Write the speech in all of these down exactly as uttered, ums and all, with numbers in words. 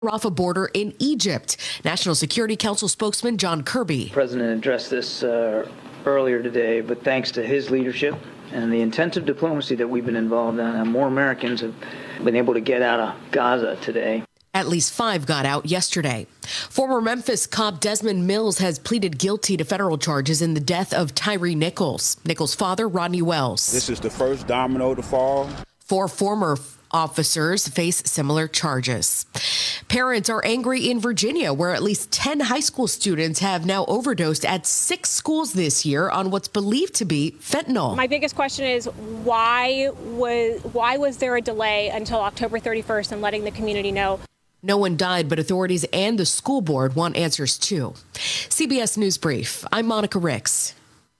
Rafah border in Egypt. National Security Council spokesman John Kirby. The president addressed this uh, earlier today, but thanks to his leadership and the intensive diplomacy that we've been involved in, uh, more Americans have been able to get out of Gaza today. At least five got out yesterday. Former Memphis cop Desmond Mills has pleaded guilty to federal charges in the death of Tyree Nichols. Nichols' father, Rodney Wells. This is the first domino to fall. Four former officers face similar charges. Parents are angry in Virginia, where at least ten high school students have now overdosed at six schools this year on what's believed to be fentanyl. My biggest question is why was why was there a delay until October thirty-first in letting the community know? No one died, but authorities and the school board want answers too. C B S News Brief. I'm Monica Ricks.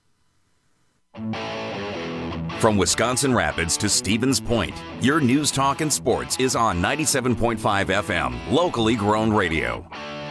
From Wisconsin Rapids to Stevens Point, your news, talk, and sports is on ninety-seven point five F M, locally grown radio.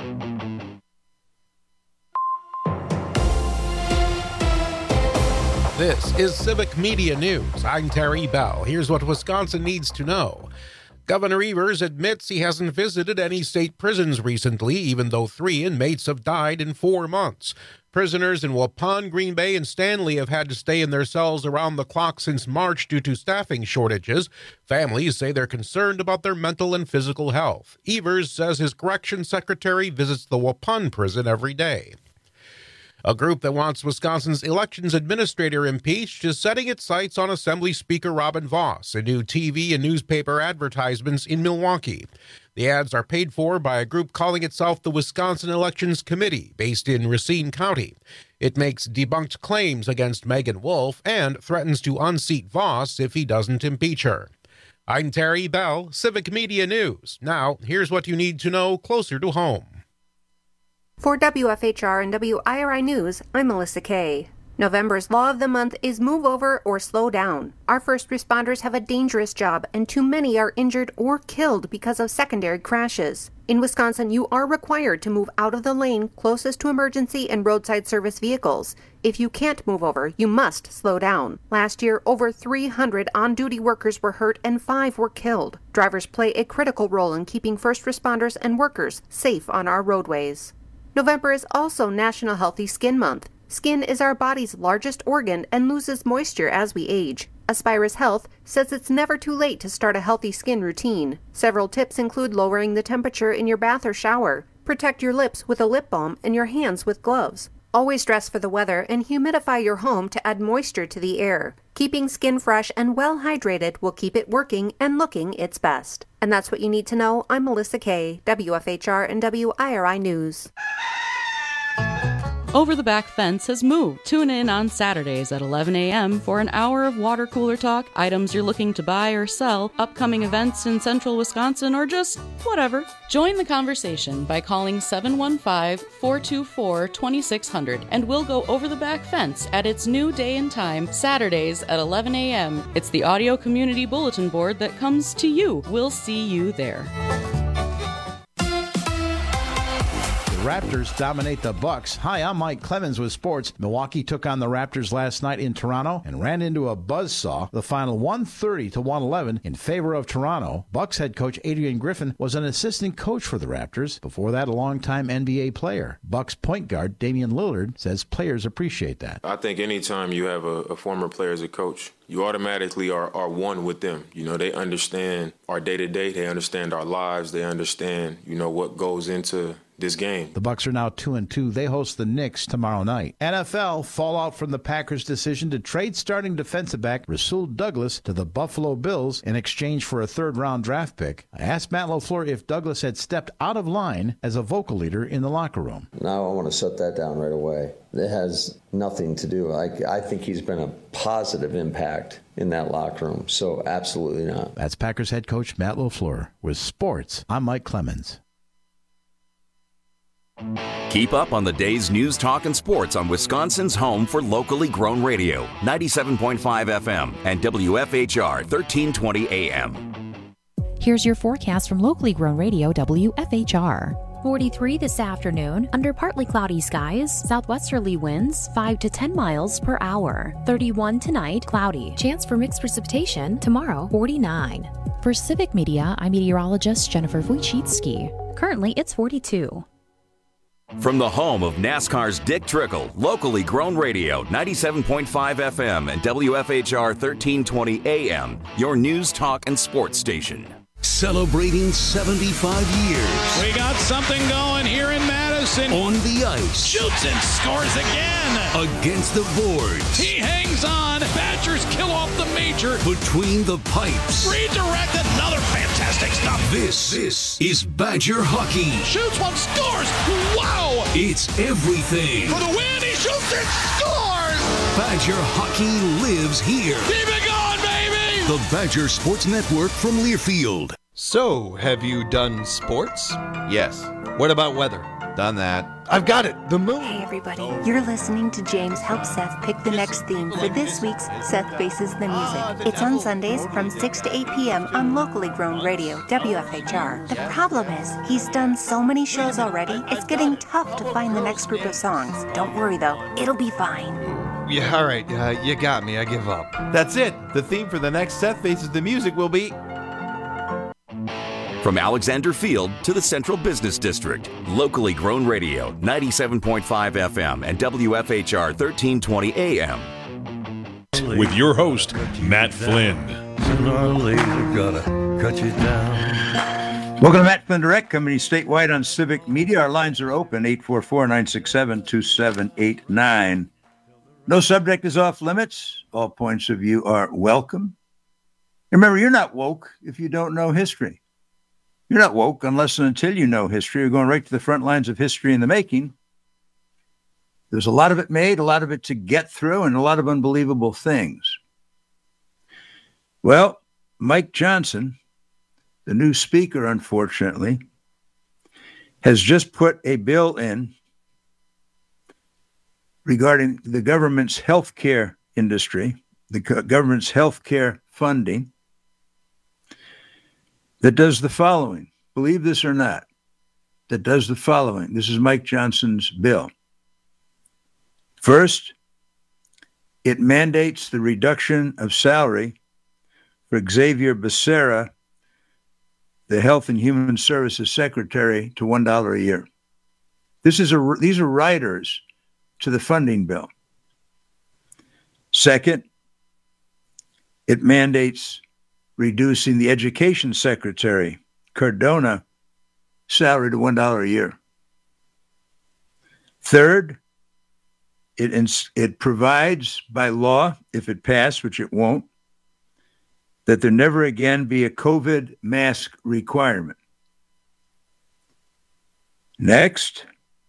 This is Civic Media News. I'm Terry Bell. Here's what Wisconsin needs to know. Governor Evers admits he hasn't visited any state prisons recently, even though three inmates have died in four months. Prisoners in Waupun, Green Bay, and Stanley have had to stay in their cells around the clock since March due to staffing shortages. Families say they're concerned about their mental and physical health. Evers says his corrections secretary visits the Waupun prison every day. A group that wants Wisconsin's elections administrator impeached is setting its sights on Assembly Speaker Robin Vos in new T V and newspaper advertisements in Milwaukee. The ads are paid for by a group calling itself the Wisconsin Elections Committee, based in Racine County. It makes debunked claims against Megan Wolf and threatens to unseat Vos if he doesn't impeach her. I'm Terry Bell, Civic Media News. Now, here's what you need to know closer to home. For W F H R and W I R I News, I'm Melissa Kay. November's Law of the Month is Move Over or Slow Down. Our first responders have a dangerous job, and too many are injured or killed because of secondary crashes. In Wisconsin, you are required to move out of the lane closest to emergency and roadside service vehicles. If you can't move over, you must slow down. Last year, over three hundred on-duty workers were hurt and five were killed. Drivers play a critical role in keeping first responders and workers safe on our roadways. November is also National Healthy Skin Month. Skin is our body's largest organ and loses moisture as we age. Aspirus Health says it's never too late to start a healthy skin routine. Several tips include lowering the temperature in your bath or shower. Protect your lips with a lip balm and your hands with gloves. Always dress for the weather and humidify your home to add moisture to the air. Keeping skin fresh and well hydrated will keep it working and looking its best. And that's what you need to know. I'm Melissa Kay, W F H R and W I R I News. Over the Back Fence has moved. Tune in on Saturdays at eleven a.m. for an hour of water cooler talk, items you're looking to buy or sell, upcoming events in central Wisconsin, or just whatever. Join the conversation by calling seven one five, four two four, two six zero zero and we'll go over the back fence at its new day and time, Saturdays at eleven a.m. It's the audio community bulletin board that comes to you. We'll see you there. Raptors dominate the Bucks. Hi, I'm Mike Clemens with sports. Milwaukee took on the Raptors last night in Toronto and ran into a buzzsaw. The final one thirty to one eleven in favor of Toronto. Bucks head coach Adrian Griffin was an assistant coach for the Raptors. Before that, a longtime N B A player. Bucks point guard Damian Lillard says players appreciate that. I think anytime you have a, a former player as a coach, you automatically are, are one with them. You know, they understand our day-to-day. They understand our lives. They understand, you know, what goes into this game. The Bucks are now two and two. They host the Knicks tomorrow night. N F L fallout from the Packers' decision to trade starting defensive back Rasul Douglas to the Buffalo Bills in exchange for a third-round draft pick. I asked Matt LaFleur if Douglas had stepped out of line as a vocal leader in the locker room. Now I want to shut that down right away. It has nothing to do. I, I think he's been a positive impact in that locker room, so absolutely not. That's Packers head coach Matt LaFleur. With sports, I'm Mike Clemens. Keep up on the day's news, talk, and sports on Wisconsin's home for locally grown radio, ninety-seven point five F M and W F H R thirteen twenty A M. Here's your forecast from locally grown radio, W F H R. forty-three this afternoon, under partly cloudy skies, southwesterly winds five to ten miles per hour. thirty-one tonight, cloudy. Chance for mixed precipitation tomorrow, forty-nine. For Civic Media, I'm meteorologist Jennifer Wojcicki. Currently, it's forty-two. From the home of NASCAR's Dick Trickle, locally grown radio, ninety-seven point five F M and W F H R thirteen twenty A M, your news, talk, and sports station. Celebrating seventy-five years. We got something going here in Madison. On the ice. Shoots and scores again. Against the boards. He hangs on. Badgers kill off the major. Between the pipes. Redirect, another fantastic stop. This, this is Badger hockey. Shoots one, scores. Wow. It's everything. For the win, he shoots and scores. Badger hockey lives here. Keep it going, baby. The Badger Sports Network from Learfield. So, have you done sports? Yes. What about weather? Done that. I've got it. The moon. Hey, everybody. You're listening to James help Seth pick the next theme for this week's Seth Faces the Music. It's on Sundays from six to eight p.m. on locally grown radio, W F H R. The problem is, he's done so many shows already, it's getting tough to find the next group of songs. Don't worry, though. It'll be fine. Yeah, all right. Uh, you got me. I give up. That's it. The theme for the next Seth Faces the Music will be... From Alexander Field to the Central Business District, locally grown radio, ninety-seven point five F M and W F H R thirteen twenty A M. With your host, Matt Flynn. Sooner or later, gotta cut you down. Welcome to Matt Flynn Direct, coming statewide on Civic Media. Our lines are open, eight four four, nine six seven, two seven eight nine. No subject is off limits. All points of view are welcome. Remember, you're not woke if you don't know history. You're not woke unless and until you know history. You're going right to the front lines of history in the making. There's a lot of it made, a lot of it to get through, and a lot of unbelievable things. Well, Mike Johnson, the new speaker, unfortunately, has just put a bill in regarding the government's health care industry, the government's health care funding, that does the following. Believe this or not, that does the following. This is Mike Johnson's bill. First, it mandates the reduction of salary for Xavier Becerra, the Health and Human Services Secretary, to one dollar a year. This is a, these are riders to the funding bill. Second, it mandates reducing the Education Secretary, Cardona, salary to one dollar a year. Third, it, ins- it provides by law, if it passed, which it won't, that there never again be a COVID mask requirement. Next,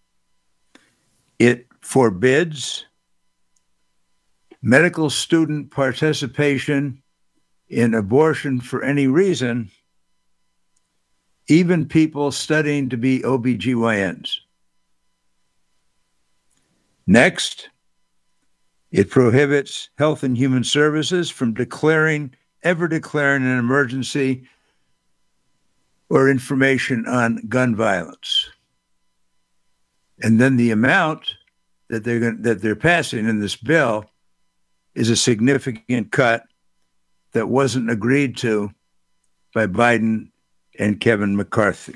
it forbids medical student participation in abortion for any reason, even people studying to be O B G Y Ns. Next, it prohibits Health and Human Services from declaring, ever declaring an emergency or information on gun violence. And then the amount that they're going, that they're passing in this bill is a significant cut that wasn't agreed to by Biden and Kevin McCarthy.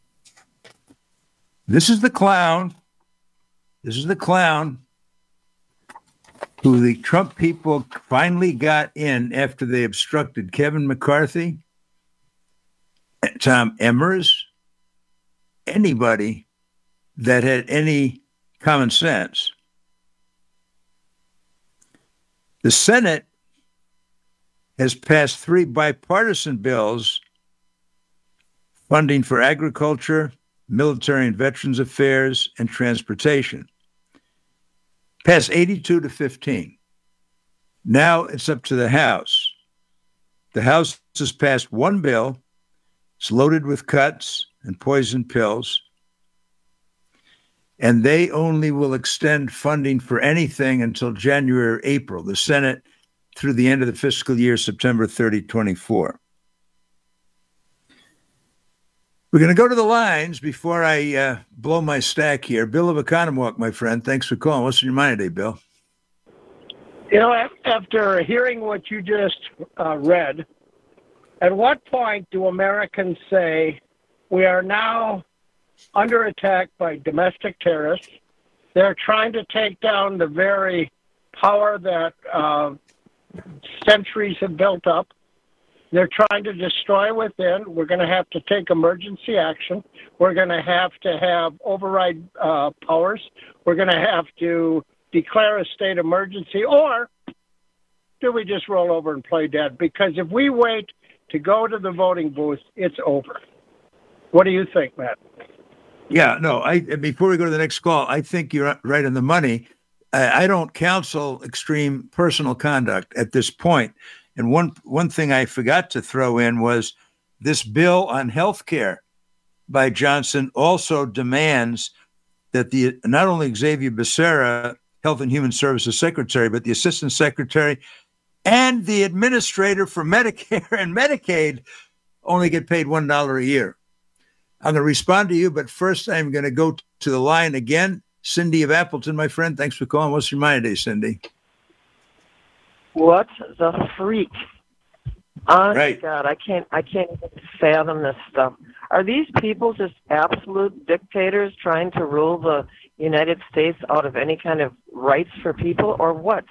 This is the clown. This is the clown who the Trump people finally got in after they obstructed Kevin McCarthy, Tom Emmers, anybody that had any common sense. The Senate has passed three bipartisan bills funding for agriculture, military and veterans affairs, and transportation. Passed eighty-two to fifteen. Now it's up to the House. The House has passed one bill. It's loaded with cuts and poison pills. And they only will extend funding for anything until January or April. The Senate through the end of the fiscal year, September thirtieth, twenty-four. We're going to go to the lines before I uh, blow my stack here. Bill of Economwalk, my friend, thanks for calling. What's on your mind today, Bill? You know, after hearing what you just uh, read, at what point do Americans say we are now under attack by domestic terrorists. They're trying to take down the very power that uh, centuries have built up. They're trying to destroy within. We're going to have to take emergency action. We're going to have to have override uh, powers. We're going to have to declare a state emergency, or do we just roll over and play dead? Because if we wait to go to the voting booth, it's over. What do you think, Matt? Yeah, no, I, before we go to the next call, I think you're right on the money. I, I don't counsel extreme personal conduct at this point. And one one thing I forgot to throw in was this bill on health care by Johnson also demands that the not only Xavier Becerra, Health and Human Services Secretary, but the Assistant Secretary and the Administrator for Medicare and Medicaid only get paid one dollar a year. I'm going to respond to you, but first I'm going to go to the line again. Cindy of Appleton, my friend, thanks for calling. What's your mind today, Cindy? What the freak? Honest Right. God, I can't, I can't even fathom this stuff. Are these people just absolute dictators trying to rule the United States out of any kind of rights for people, or what?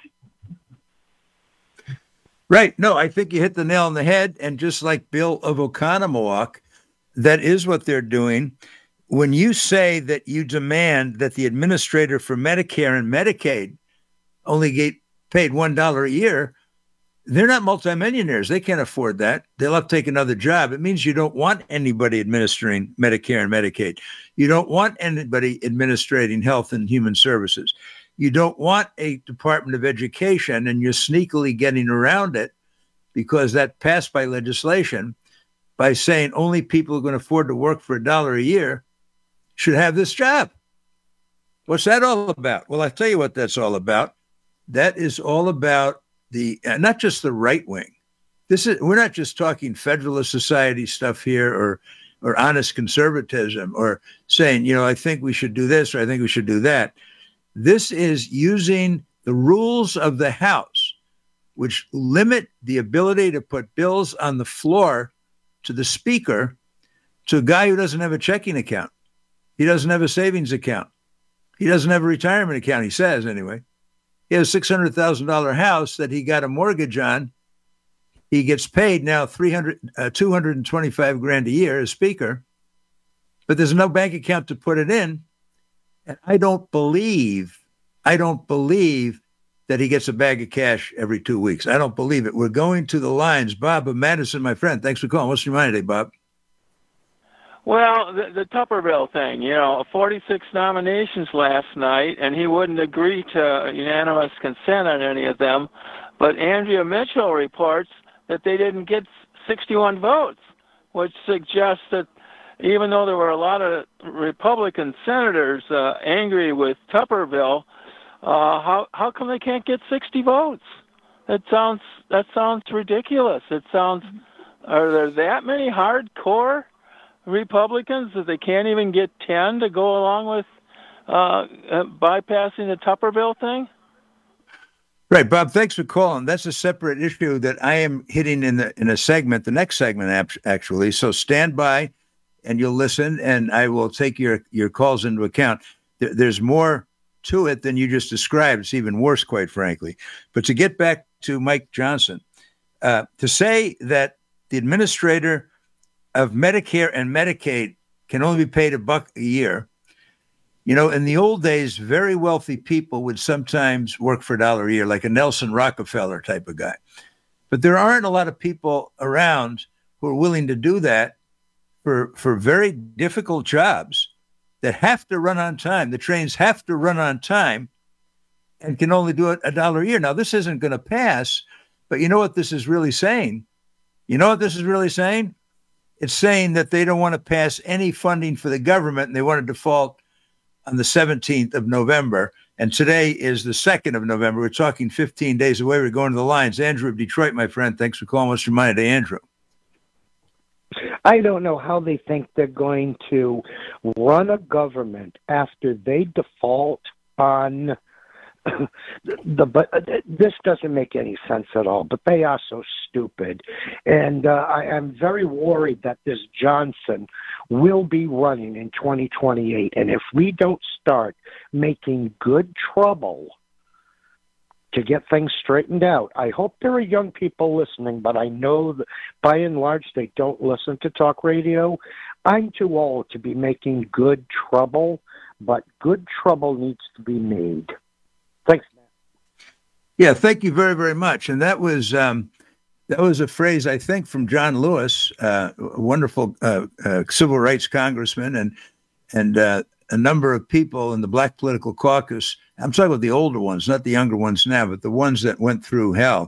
Right. No, I think you hit the nail on the head. And just like Bill of Oconomowoc, that is what they're doing. When you say that you demand that the Administrator for Medicare and Medicaid only get paid one dollar a year, they're not multimillionaires. They can't afford that. They'll have to take another job. It means you don't want anybody administering Medicare and Medicaid. You don't want anybody administrating Health and Human Services. You don't want a Department of Education, and you're sneakily getting around it because that passed by legislation by saying only people who are going to afford to work for a dollar a year should have this job. What's that all about? Well, I'll tell you what that's all about. That is all about the, uh, not just the right wing. This is, we're not just talking Federalist Society stuff here, or, or honest conservatism, or saying, you know, I think we should do this, or I think we should do that. This is using the rules of the House, which limit the ability to put bills on the floor to the Speaker, to a guy who doesn't have a checking account. He doesn't have a savings account. He doesn't have a retirement account, he says anyway. He has a six hundred thousand dollars house that he got a mortgage on. He gets paid now three hundred, uh, two hundred twenty-five grand a year as Speaker, but there's no bank account to put it in. And I don't believe, I don't believe that he gets a bag of cash every two weeks. I don't believe it. We're going to the lines. Bob of Madison, my friend. Thanks for calling. What's your mind today, Bob? Well, the, the Tupperville thing, you know, forty-six nominations last night, and he wouldn't agree to unanimous consent on any of them. But Andrea Mitchell reports that they didn't get sixty-one votes, which suggests that even though there were a lot of Republican senators uh, angry with Tupperville, uh, how how come they can't get sixty votes? That sounds that sounds ridiculous. It sounds, are there that many hardcore Republicans that they can't even get ten to go along with uh, uh, bypassing the Tupperville thing? Right, Bob, thanks for calling. That's a separate issue that I am hitting in the in a segment, the next segment, actually. So stand by and you'll listen, and I will take your, your calls into account. There, there's more to it than you just described. It's even worse, quite frankly. But to get back to Mike Johnson, uh, to say that the administrator of Medicare and Medicaid can only be paid a buck a year. You know, in the old days, very wealthy people would sometimes work for a dollar a year, like a Nelson Rockefeller type of guy. But there aren't a lot of people around who are willing to do that for, for very difficult jobs that have to run on time. The trains have to run on time and can only do it a dollar a year. Now, this isn't going to pass, but you know what this is really saying? You know what this is really saying? It's saying that they don't want to pass any funding for the government, and they want to default on the seventeenth of November. And today is the second of November. We're talking fifteen days away. We're going to the lines. Andrew of Detroit, my friend. Thanks for calling. What's your mind today, Andrew? I don't know how they think they're going to run a government after they default on the but this doesn't make any sense at all. But they are so stupid, and uh, I am very worried that this Johnson will be running in twenty twenty-eight. And if we don't start making good trouble to get things straightened out, I hope there are young people listening, but I know that by and large they don't listen to talk radio. I'm too old to be making good trouble, but good trouble needs to be made. Thanks, Matt. Yeah, thank you very, very much. And that was um, that was a phrase, I think, from John Lewis, uh, a wonderful uh, uh, civil rights congressman, and and uh, a number of people in the Black Political Caucus. I'm talking about the older ones, not the younger ones now, but the ones that went through hell,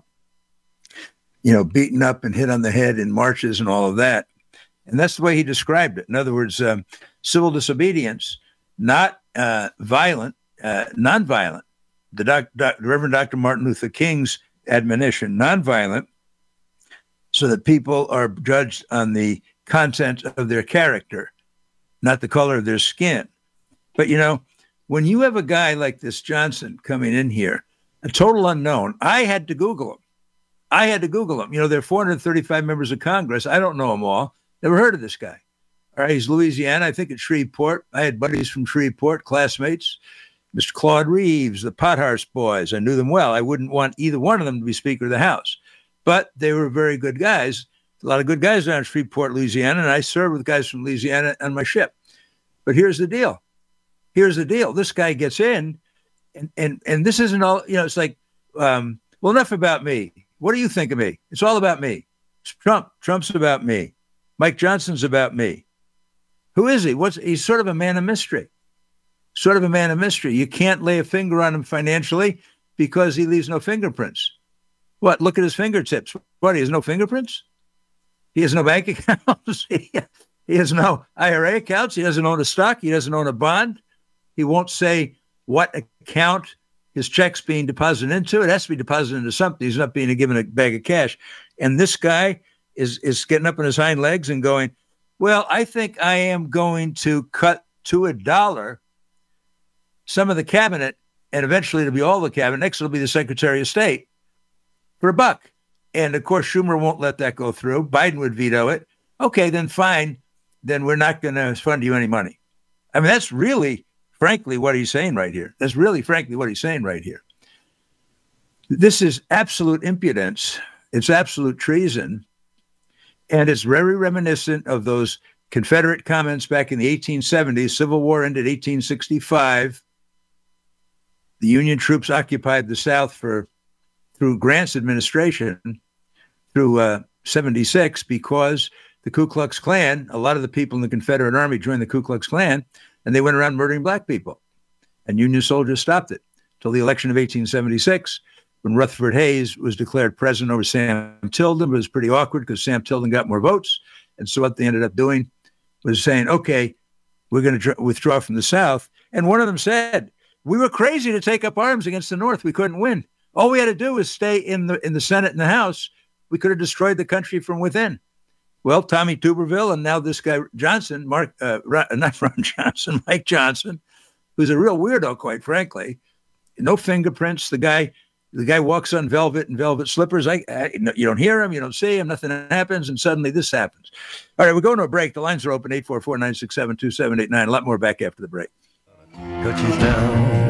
you know, beaten up and hit on the head in marches and all of that. And that's the way he described it. In other words, um, civil disobedience, not uh, violent, uh, nonviolent. The, doc, doc, Reverend Doctor Martin Luther King's admonition, nonviolent, so that people are judged on the content of their character, not the color of their skin. But, you know, when you have a guy like this Johnson coming in here, a total unknown, I had to Google him. I had to Google him. You know, there are four hundred thirty-five members of Congress. I don't know them all. Never heard of this guy. All right, he's Louisiana, I think at Shreveport. I had buddies from Shreveport, classmates. Mister Claude Reeves, the Pothurst boys. I knew them well. I wouldn't want either one of them to be Speaker of the House. But they were very good guys. A lot of good guys down in Shreveport, Louisiana, and I served with guys from Louisiana on my ship. But here's the deal. Here's the deal. This guy gets in, and and and this isn't all, you know, it's like, um, well, enough about me. What do you think of me? It's all about me. It's Trump. Trump's about me. Mike Johnson's about me. Who is he? What's he's sort of a man of mystery. Sort of a man of mystery. You can't lay a finger on him financially because he leaves no fingerprints. What? Look at his fingertips. What? He has no fingerprints? He has no bank accounts. he, he has no I R A accounts. He doesn't own a stock. He doesn't own a bond. He won't say what account his check's being deposited into. It has to be deposited into something. He's not being given a bag of cash. And this guy is is getting up on his hind legs and going, well, I think I am going to cut to a dollar some of the cabinet, and eventually it'll be all the cabinet. Next, it'll be the Secretary of State for a buck. And, of course, Schumer won't let that go through. Biden would veto it. Okay, then fine. Then we're not going to fund you any money. I mean, that's really, frankly, what he's saying right here. That's really, frankly, what he's saying right here. This is absolute impudence. It's absolute treason. And it's very reminiscent of those Confederate comments back in the eighteen seventies. Civil War ended eighteen sixty-five. The Union troops occupied the South for through Grant's administration through uh, seventy-six because the Ku Klux Klan, a lot of the people in the Confederate Army joined the Ku Klux Klan, and they went around murdering black people. And Union soldiers stopped it till the election of eighteen seventy-six, when Rutherford Hayes was declared president over Sam Tilden. It was pretty awkward because Sam Tilden got more votes. And so what they ended up doing was saying, okay, we're going to dr- withdraw from the South. And one of them said, we were crazy to take up arms against the North. We couldn't win. All we had to do was stay in the in the Senate and the House. We could have destroyed the country from within. Well, Tommy Tuberville and now this guy Johnson, Mark, uh, not Ron Johnson, Mike Johnson, who's a real weirdo, quite frankly. No fingerprints. The guy, the guy walks on velvet and velvet slippers. I, I, you don't hear him, you don't see him, nothing happens, and suddenly this happens. All right, we're going to a break. The lines are open, eight four four, nine six seven, two seven eight nine. A lot more back after the break. Cut you down.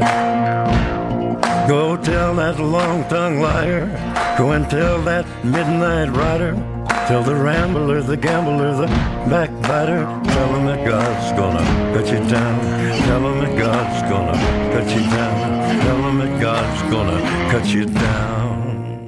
Go tell that long-tongued liar. Go and tell that midnight rider. Tell the rambler, the gambler, the backbiter. Tell him that God's gonna cut you down. Tell him that God's gonna cut you down. Tell him that God's gonna cut you down.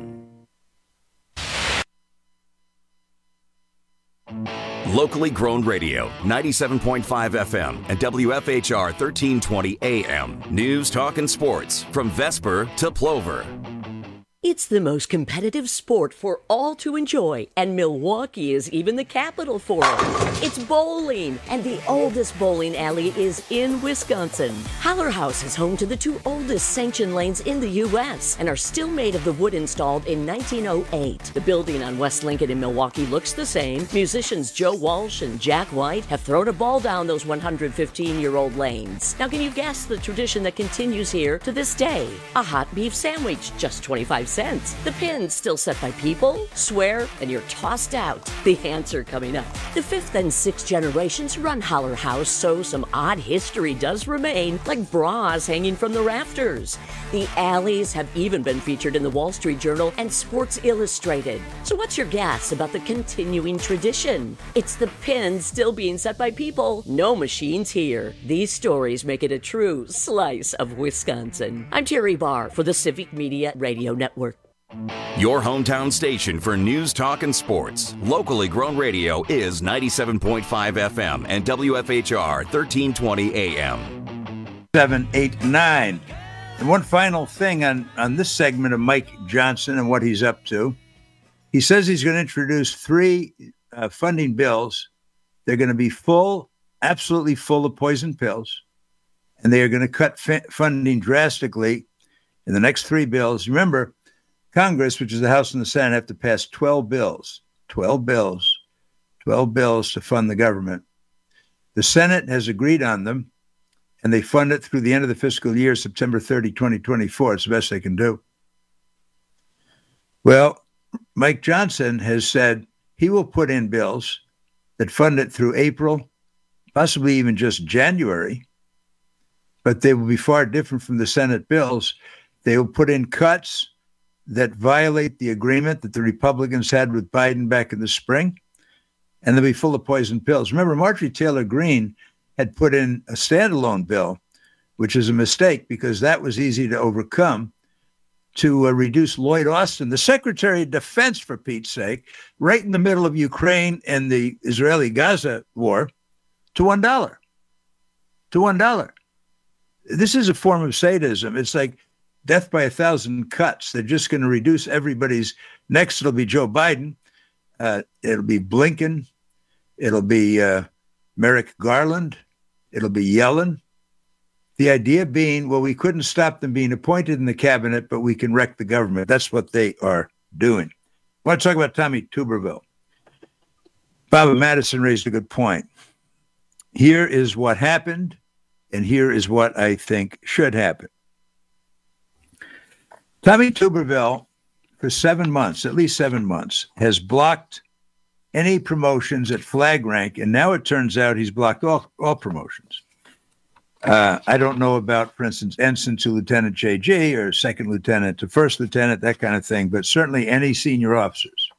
Locally grown radio, ninety-seven point five F M and W F H R thirteen twenty A M. News, talk, and sports from Vesper to Plover. It's the most competitive sport for all to enjoy, and Milwaukee is even the capital for it. It's bowling, and the oldest bowling alley is in Wisconsin. Holler House is home to the two oldest sanctioned lanes in the U S and are still made of the wood installed in nineteen oh eight. The building on West Lincoln in Milwaukee looks the same. Musicians Joe Walsh and Jack White have thrown a ball down those one hundred fifteen-year-old lanes. Now, can you guess the tradition that continues here to this day? A hot beef sandwich, just twenty-five cents. The pin's still set by people, swear, and you're tossed out. The answer coming up. The fifth and sixth generations run Holler House, so some odd history does remain, like bras hanging from the rafters. The alleys have even been featured in the Wall Street Journal and Sports Illustrated. So what's your guess about the continuing tradition? It's the pin still being set by people. No machines here. These stories make it a true slice of Wisconsin. I'm Terry Barr for the Civic Media Radio Network. Your hometown station for news, talk, and sports. Locally grown radio is ninety-seven point five F M and W F H R thirteen twenty A M. seven eight nine. And one final thing on, on this segment of Mike Johnson and what he's up to. He says he's going to introduce three uh, funding bills. They're going to be full, absolutely full of poison pills. And they are going to cut f- funding drastically in the next three bills. Remember, Congress, which is the House and the Senate, have to pass twelve bills, twelve bills, twelve bills to fund the government. The Senate has agreed on them, and they fund it through the end of the fiscal year, September thirtieth, twenty twenty-four. It's the best they can do. Well, Mike Johnson has said he will put in bills that fund it through April, possibly even just January, but they will be far different from the Senate bills. They will put in cuts that violate the agreement that the Republicans had with Biden back in the spring, and they'll be full of poison pills. Remember, Marjorie Taylor Greene had put in a standalone bill, which is a mistake because that was easy to overcome, to uh, reduce Lloyd Austin, the Secretary of Defense, for Pete's sake, right in the middle of Ukraine and the Israeli-Gaza war, to one dollar. To one dollar. This is a form of sadism. It's like death by a thousand cuts. They're just going to reduce everybody's. Next, it'll be Joe Biden. Uh, it'll be Blinken. It'll be uh, Merrick Garland. It'll be Yellen. The idea being, well, we couldn't stop them being appointed in the cabinet, but we can wreck the government. That's what they are doing. I want to talk about Tommy Tuberville. Bob Madison raised a good point. Here is what happened, and here is what I think should happen. Tommy Tuberville, for seven months, at least seven months, has blocked any promotions at flag rank, and now it turns out he's blocked all, all promotions. Uh, I don't know about, for instance, ensign to lieutenant J G or second lieutenant to first lieutenant, that kind of thing, but certainly any senior officers.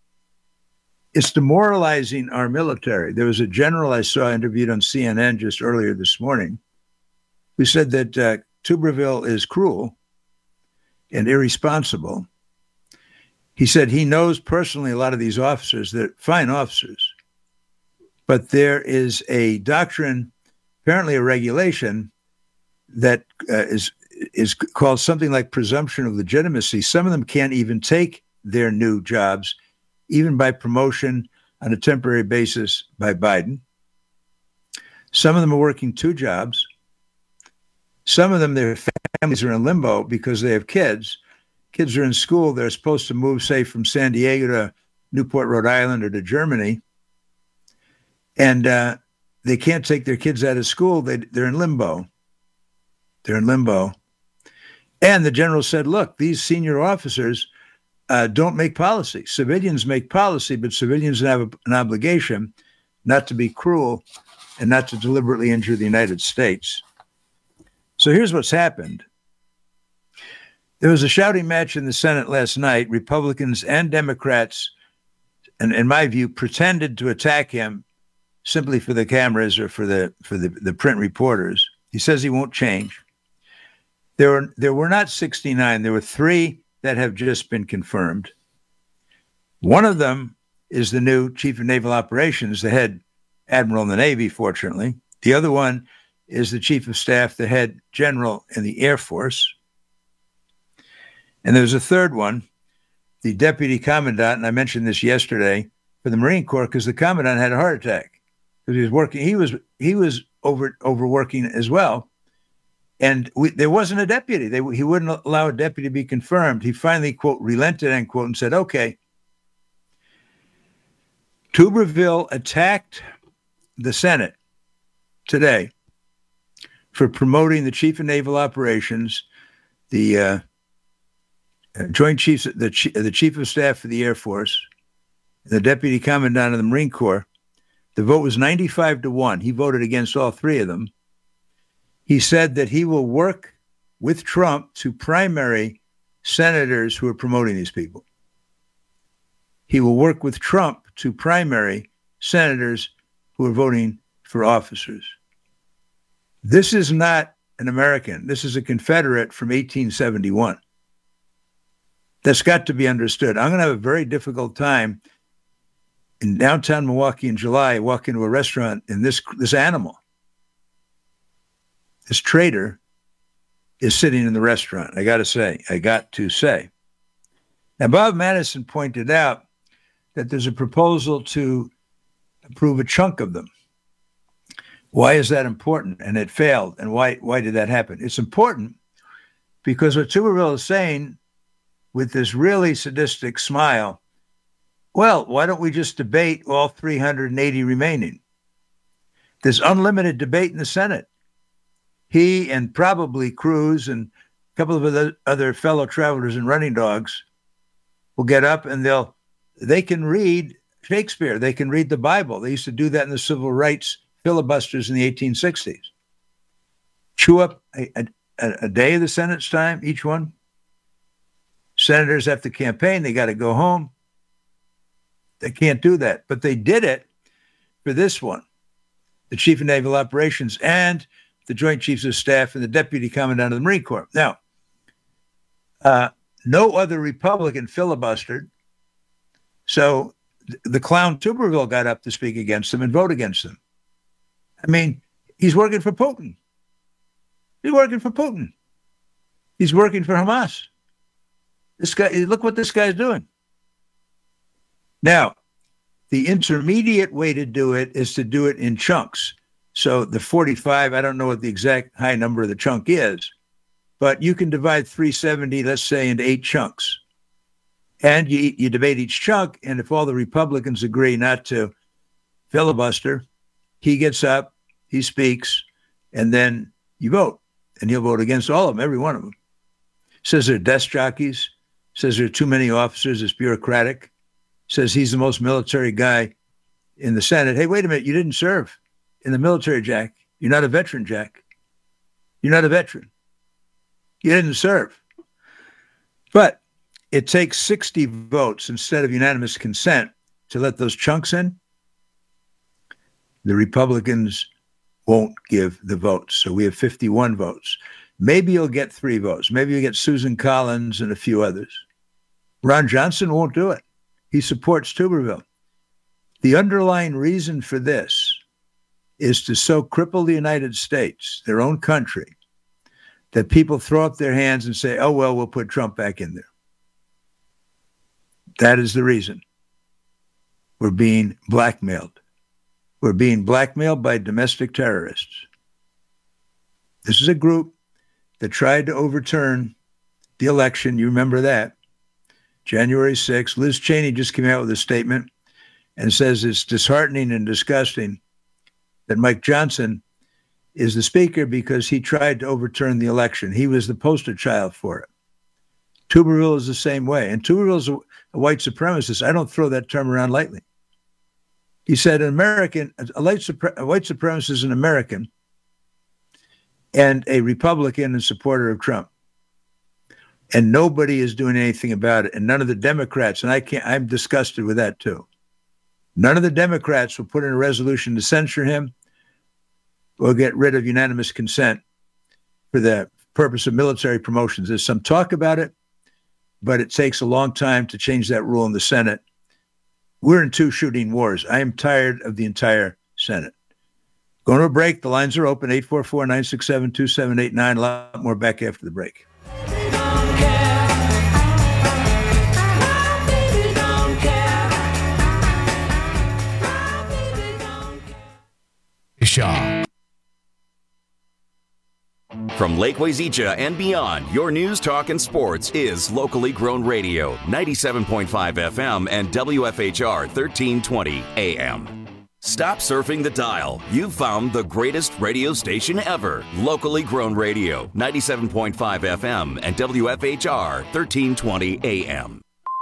It's demoralizing our military. There was a general I saw interviewed on C N N just earlier this morning who said that uh, Tuberville is cruel and irresponsible. He said he knows personally a lot of these officers, they're fine officers, but there is a doctrine, apparently a regulation, that uh, is is called something like presumption of legitimacy. Some of them can't even take their new jobs, even by promotion on a temporary basis by Biden. Some of them are working two jobs. Some of them, their families are in limbo because they have kids. Kids are in school. They're supposed to move, say, from San Diego to Newport, Rhode Island, or to Germany. And uh, they can't take their kids out of school. They, they're in limbo. They're in limbo. And the general said, look, these senior officers uh, don't make policy. Civilians make policy, but civilians have a, an obligation not to be cruel and not to deliberately injure the United States. So here's what's happened. There was a shouting match in the Senate last night. Republicans and Democrats, and in my view, pretended to attack him simply for the cameras or for the for the, the print reporters. He says he won't change. There were there were not sixty-nine. There were three that have just been confirmed. One of them is the new Chief of Naval Operations, the head admiral in the Navy, fortunately. The other one is the Chief of Staff, the head general in the Air Force. And there's a third one, the deputy commandant, and I mentioned this yesterday, for the Marine Corps, because the commandant had a heart attack because he was working. He was he was over overworking as well, and we, there wasn't a deputy. They, he wouldn't allow a deputy to be confirmed. He finally, quote, relented, end quote, and said, "Okay." Tuberville attacked the Senate today for promoting the Chief of Naval Operations, the uh, Joint Chiefs, the, Chief, the Chief of Staff for the Air Force, the Deputy Commandant of the Marine Corps. The vote was ninety-five to one. He voted against all three of them. He said that he will work with Trump to primary senators who are promoting these people. He will work with Trump to primary senators who are voting for officers. This is not an American. This is a Confederate from eighteen seventy-one. That's got to be understood. I'm going to have a very difficult time in downtown Milwaukee in July, walk into a restaurant and this this animal, this traitor, is sitting in the restaurant. I got to say, I got to say. Now, Bob Madison pointed out that there's a proposal to approve a chunk of them. Why is that important? And it failed. And why, why did that happen? It's important because what Tuberville is saying with this really sadistic smile, well, why don't we just debate all three hundred eighty remaining? There's unlimited debate in the Senate. He and probably Cruz and a couple of other, other fellow travelers and running dogs will get up and they'll they can read Shakespeare. They can read the Bible. They used to do that in the civil rights filibusters in the eighteen sixties. Chew up a, a, a day of the Senate's time, each one. Senators have to campaign. They got to go home. They can't do that. But they did it for this one, the Chief of Naval Operations and the Joint Chiefs of Staff and the Deputy Commandant of the Marine Corps. Now, uh, no other Republican filibustered. So th- the clown Tuberville got up to speak against them and vote against them. I mean, he's working for Putin. He's working for Putin. He's working for Hamas. This guy, look what this guy's doing. Now, the intermediate way to do it is to do it in chunks. So the forty-five, I don't know what the exact high number of the chunk is, but you can divide three seventy, let's say, into eight chunks. And you, you debate each chunk, and if all the Republicans agree not to filibuster, he gets up, he speaks, and then you vote. And he'll vote against all of them, every one of them. Says they're desk jockeys, says there are too many officers, it's bureaucratic, says he's the most military guy in the Senate. Hey, wait a minute, you didn't serve in the military, Jack. You're not a veteran, Jack. You're not a veteran. You didn't serve. But it takes sixty votes instead of unanimous consent to let those chunks in. The Republicans won't give the votes. So we have fifty-one votes. Maybe you'll get three votes. Maybe you'll get Susan Collins and a few others. Ron Johnson won't do it. He supports Tuberville. The underlying reason for this is to so cripple the United States, their own country, that people throw up their hands and say, oh, well, we'll put Trump back in there. That is the reason. We're being blackmailed. We're being blackmailed by domestic terrorists. This is a group that tried to overturn the election. You remember that. January sixth, Liz Cheney just came out with a statement and says it's disheartening and disgusting that Mike Johnson is the speaker because he tried to overturn the election. He was the poster child for it. Tuberville is the same way. And Tuberville is a, a white supremacist. I don't throw that term around lightly. He said an American, a, light supre- a white supremacist is an American and a Republican and supporter of Trump. And nobody is doing anything about it. And none of the Democrats, and I can't, I'm disgusted with that too. None of the Democrats will put in a resolution to censure him or get rid of unanimous consent for the purpose of military promotions. There's some talk about it, but it takes a long time to change that rule in the Senate. We're in two shooting wars. I am tired of the entire Senate. Going to a break. The lines are open, eight four four, nine six seven, two seven eight nine. A lot more back after the break. Shaw. From Lake Wazeecha and beyond, your news, talk, and sports is locally grown radio, ninety-seven point five F M and W F H R thirteen twenty A M. Stop surfing the dial. You've found the greatest radio station ever. Locally grown radio, ninety-seven point five F M and W F H R thirteen twenty A M.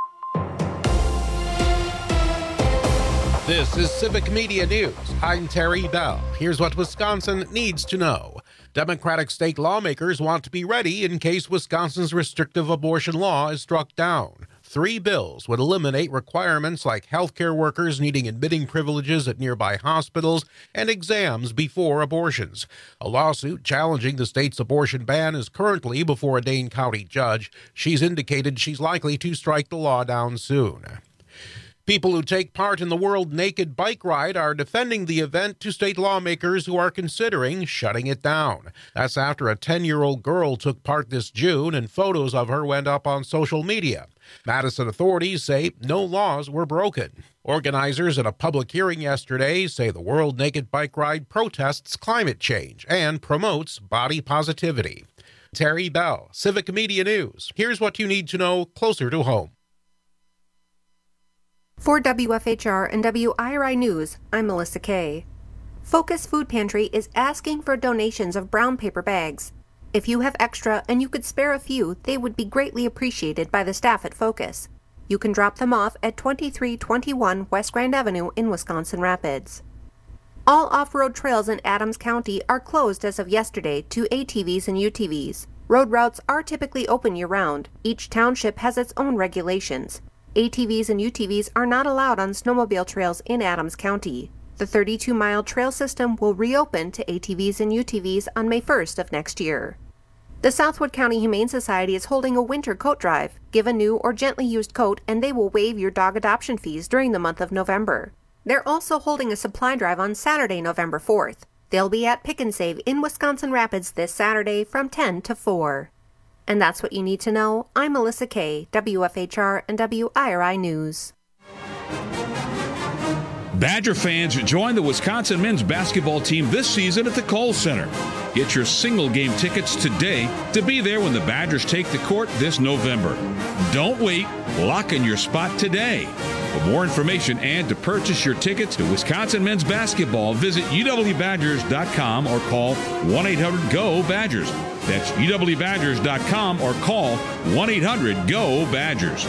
This is Civic Media News. I'm Terry Bell. Here's what Wisconsin needs to know. Democratic state lawmakers want to be ready in case Wisconsin's restrictive abortion law is struck down. Three bills would eliminate requirements like healthcare workers needing admitting privileges at nearby hospitals and exams before abortions. A lawsuit challenging the state's abortion ban is currently before a Dane County judge. She's indicated she's likely to strike the law down soon. People who take part in the World Naked Bike Ride are defending the event to state lawmakers who are considering shutting it down. That's after a ten-year-old girl took part this June and photos of her went up on social media. Madison authorities say no laws were broken. Organizers at a public hearing yesterday say the World Naked Bike Ride protests climate change and promotes body positivity. Terry Bell, Civic Media News. Here's what you need to know closer to home. For W F H R and W I R I News, I'm Melissa Kay. Focus Food Pantry is asking for donations of brown paper bags. If you have extra and you could spare a few, they would be greatly appreciated by the staff at Focus. You can drop them off at twenty-three twenty-one West Grand Avenue in Wisconsin Rapids. All off-road trails in Adams County are closed as of yesterday to A T Vs and U T Vs. Road routes are typically open year-round. Each township has its own regulations. A T Vs and U T Vs are not allowed on snowmobile trails in Adams County. The thirty-two mile trail system will reopen to A T Vs and U T Vs on May first of next year. The Southwood County Humane Society is holding a winter coat drive. Give a new or gently used coat and they will waive your dog adoption fees during the month of November. They're also holding a supply drive on Saturday, November fourth. They'll be at Pick and Save in Wisconsin Rapids this Saturday from ten to four. And that's what you need to know. I'm Melissa Kay, W F H R and W I R I News. Badger fans, join the Wisconsin men's basketball team this season at the Kohl Center. Get your single game tickets today to be there when the Badgers take the court this November. Don't wait. Lock in your spot today. For more information and to purchase your tickets to Wisconsin men's basketball, visit U W Badgers dot com or call one eight hundred G O Badgers. That's U W Badgers dot com or call one eight hundred G O Badgers.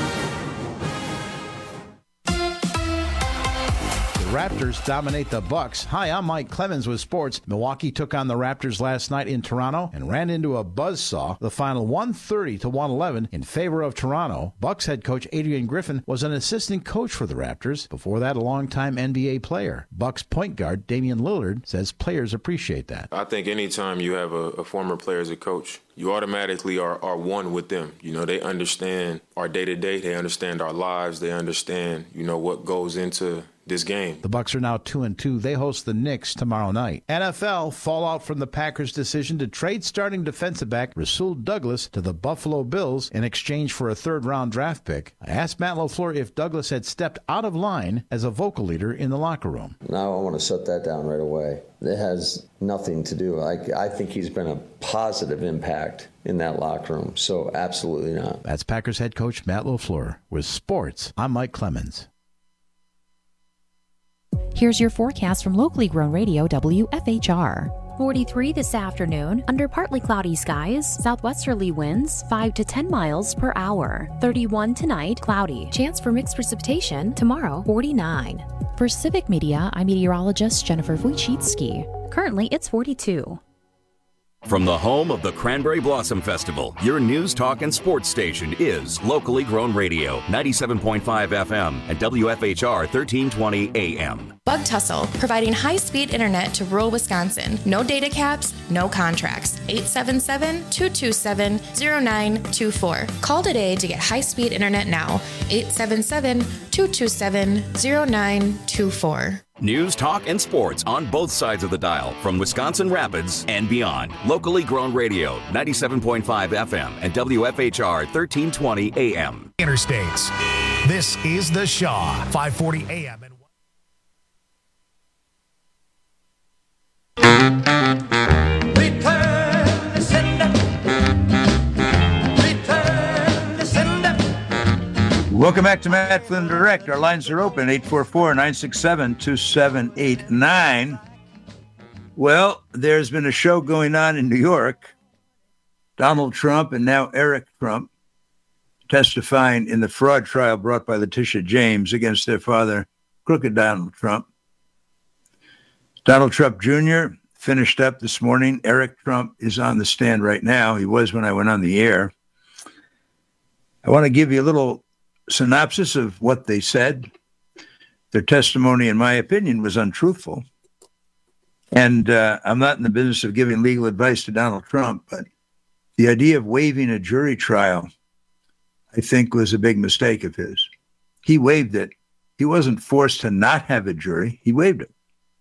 Raptors dominate the Bucks. Hi, I'm Mike Clemens with sports. Milwaukee took on the Raptors last night in Toronto and ran into a buzzsaw. The final one thirty to one eleven in favor of Toronto. Bucks head coach Adrian Griffin was an assistant coach for the Raptors. Before that, a longtime N B A player. Bucks point guard Damian Lillard says players appreciate that. I think anytime you have a, a former player as a coach, you automatically are, are one with them. You know, they understand our day-to-day. They understand our lives. They understand, you know, what goes into this game. The Bucks are now two and two. They host the Knicks tomorrow night. N F L fallout from the Packers' decision to trade starting defensive back Rasul Douglas to the Buffalo Bills in exchange for a third-round draft pick. I asked Matt LaFleur if Douglas had stepped out of line as a vocal leader in the locker room. Now I want to shut that down right away. It has nothing to do. I, I think he's been a positive impact in that locker room, so absolutely not. That's Packers head coach Matt LaFleur. With sports, I'm Mike Clemens. Here's your forecast from locally grown radio W F H R. forty-three this afternoon, under partly cloudy skies, southwesterly winds five to ten miles per hour. thirty-one tonight, cloudy. Chance for mixed precipitation tomorrow, forty-nine. For Civic Media, I'm meteorologist Jennifer Wojcicki. Currently, it's forty-two. From the home of the Cranberry Blossom Festival, your news, talk, and sports station is locally grown radio, ninety-seven point five F M and W F H R thirteen twenty A M. Bug Tussle, providing high-speed internet to rural Wisconsin. No data caps, no contracts. eight seven seven, two two seven, zero nine two four. Call today to get high-speed internet now. eight seven seven, two two seven, zero nine two four. News, talk, and sports on both sides of the dial from Wisconsin Rapids and beyond. Locally grown radio, ninety-seven point five F M and W F H R thirteen twenty A M. Interstates. This is The Shaw, five forty A M. And Return to sender. Return to sender. Welcome back to Matt Flynn Direct. Our lines are open, eight four four, nine six seven, two seven eight nine. Well, there's been a show going on in New York. Donald Trump and now Eric Trump testifying in the fraud trial brought by Letitia James against their father, crooked Donald Trump. Donald Trump Junior finished up this morning. Eric Trump is on the stand right now. He was when I went on the air. I want to give you a little synopsis of what they said. Their testimony, in my opinion, was untruthful. And uh, I'm not in the business of giving legal advice to Donald Trump, but the idea of waiving a jury trial, I think, was a big mistake of his. He waived it. He wasn't forced to not have a jury. He waived it.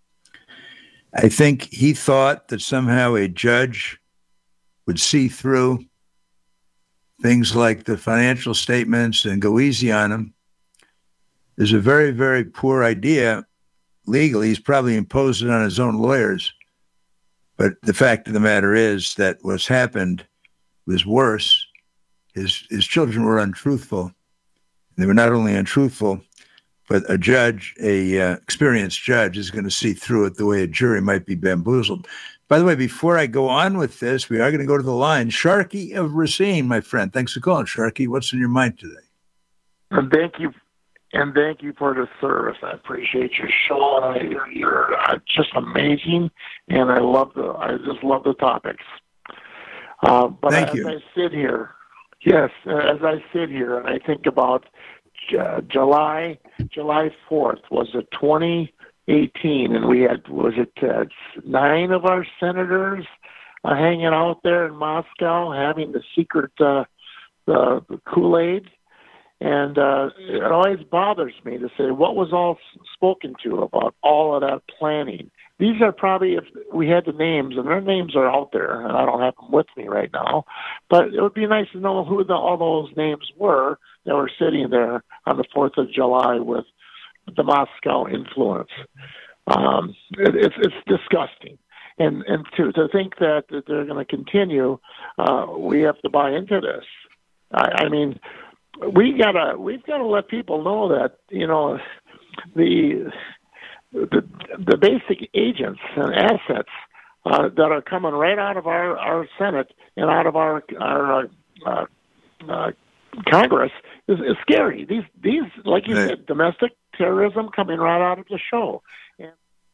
I think he thought that somehow a judge would see through things like the financial statements and go easy on him. Is a very, very poor idea. Legally, he's probably imposed it on his own lawyers. But the fact of the matter is that what's happened was worse. His his children were untruthful. They were not only untruthful, but a judge, a uh, experienced judge, is going to see through it the way a jury might be bamboozled. By the way, before I go on with this, we are going to go to the line. Sharky of Racine, my friend. Thanks for calling, Sharky. What's in your mind today? And thank you. And thank you for the service. I appreciate your show. And I, you're you're uh, just amazing, and I love the. I just love the topics. Uh, but thank as you. I sit here, yes, as I sit here and I think about uh, July July fourth was it twenty eighteen, and we had was it uh, nine of our senators uh, hanging out there in Moscow having the secret uh, the, the Kool-Aid. And uh, it always bothers me to say what was all spoken to about all of that planning. These are probably, if we had the names, and their names are out there, and I don't have them with me right now, but it would be nice to know who the, all those names were that were sitting there on the fourth of July with the Moscow influence. Um, it, it's, it's disgusting. And, and to, to think that, that they're going to continue, uh, we have to buy into this. I, I mean... We gotta, we've got to let people know that, you know, the the, the basic agents and assets uh, that are coming right out of our, our Senate and out of our our uh, uh, Congress is, is scary. These these, like you said, domestic terrorism coming right out of the show. And-